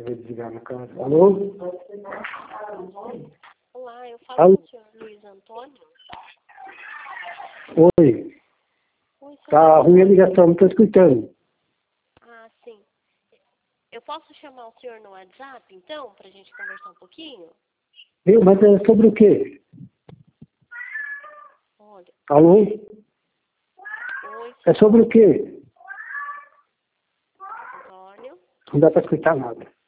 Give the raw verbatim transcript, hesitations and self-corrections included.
Eu vou desligar no caso. Alô? Olá, eu falo Alô? com o senhor Luiz Antônio. Oi. Oi, senhor Tá Luiz ruim a Antônio. ligação, não tô escutando. Ah, sim. Eu posso chamar o senhor no WhatsApp, então, pra gente conversar um pouquinho? Viu? Mas é sobre o quê? Olha, Alô? oi, É senhor sobre o quê? Antônio. Não dá pra escutar nada.